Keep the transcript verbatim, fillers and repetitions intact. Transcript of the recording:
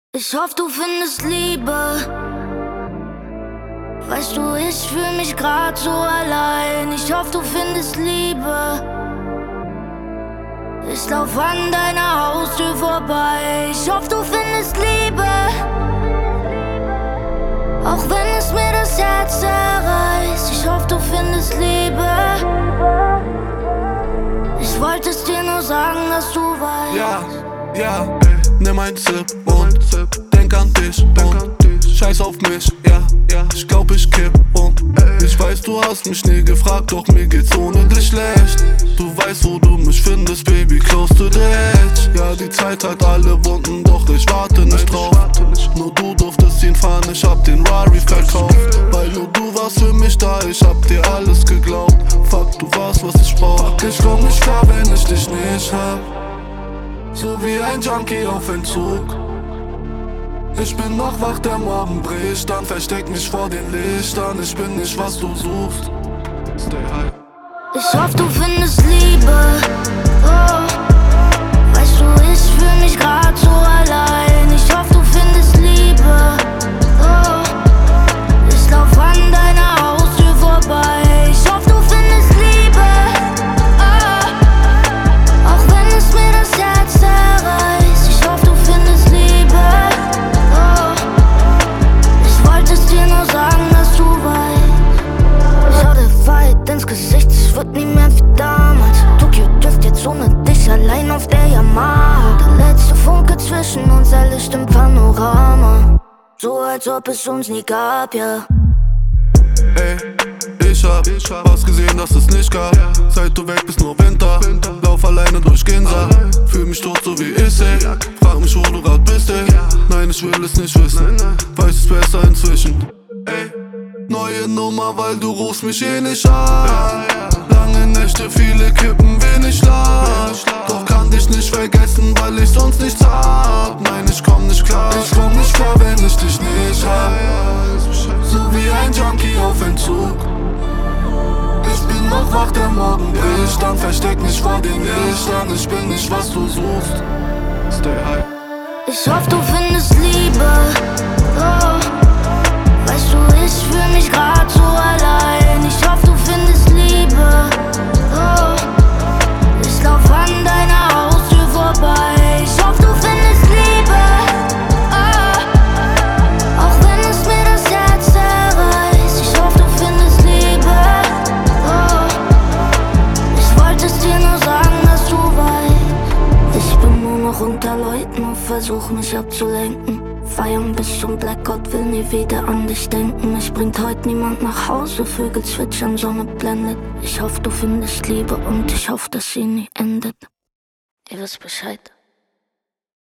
Ich hoffe, du findest Liebe. Weißt du, ich fühl mich grad so allein. Ich hoffe, du findest Liebe. Ich lauf an deiner Haustür vorbei. Ich hoffe, du findest Liebe. Auch wenn es mir das Herz zerreißt. Ich hoffe, du findest Liebe. Ich wollte es dir nur sagen, dass du weißt. Ja, ja, ey. Nimm ein Sip und denk an dich und scheiß auf mich, ja, ja. Ich glaub, ich kipp um. Ich weiß, du hast mich nie gefragt, doch mir geht's ohne dich schlecht. Du weißt, wo du mich findest, Baby, close to the edge. Ja, die Zeit hat alle Wunden, doch ich warte nicht drauf. Nur du durftest ihn fahren, ich hab den Rari verkauft. Weil nur du warst für mich da, ich hab dir alles geglaubt. Fuck, du warst, was ich brauch. Ich komm nicht klar, wenn ich dich nicht hab. So wie ein Junkie auf Entzug. Ich bin noch wach, der Morgen bricht, dann versteck mich vor den Lichtern. Ich bin nicht, was du suchst. Stay high. Ich hoffe, du findest Liebe. Oh. Weißt du, ich fühl mich grad so allein. Ich hoffe, du findest Liebe. Oh. Ich lauf an deiner Haustür vorbei. Ich hoffe, du findest Liebe. Oh. Auch wenn es mir das Herz zerreißt. Ich hoffe, du findest Liebe. Oh. Ich wollte es dir nur sagen, dass du weißt. Schau der Wahrheit ins Gesicht, es wird nie mehr wie damals. Tokyo Drift jetzt ohne dich allein auf der Yamaha. Der letzte Funke zwischen uns, ein Licht im Panorama. So als ob es uns nie gab, ja. Ey, ich hab was gesehen, das es nicht gab. Seit du weg bist, nur Winter. Lauf alleine durch Ginza. Fühl mich tot, so wie ich, ey. Frag mich, wo du grad bist, ey. Nein, ich will es nicht wissen. Weiß es besser inzwischen. Ey, neue Nummer, weil du rufst mich eh nicht an. Lange Nächte, viele Kippen, wenig Schlaf. Doch kann dich nicht vergessen, weil ich sonst nichts hab. Nein, ich komm nicht klar. Ich komm nicht klar, wenn ich dich nicht hab. So wie ein Junkie auf Entzug. Ich bin noch wach, der Morgen bricht, dann versteck mich vor den Lichtern. Ich bin nicht, was du suchst. Stay high. Ich hoffe, du findest Liebe. Oh. Weißt du, ich fühl mich grad so allein. Ich hoffe, du findest Liebe. Oh. Ich lauf an deiner Haustür vorbei. Ich hoffe, du findest Liebe. Oh. Auch wenn es mir das Herz zerreißt. Ich hoffe, du findest Liebe. Oh. Ich wollte es dir nur sagen, dass du weißt. Ich bin nur noch unter Leuten und versuch mich abzulenken. Feiern bis zum Blackout, will nie wieder an dich denken. Mich bringt heute niemand nach Hause, Vögel zwitschern, Sonne blendet. Ich hoffe, du findest Liebe und ich hoffe, dass sie nie endet. Ihr wisst Bescheid.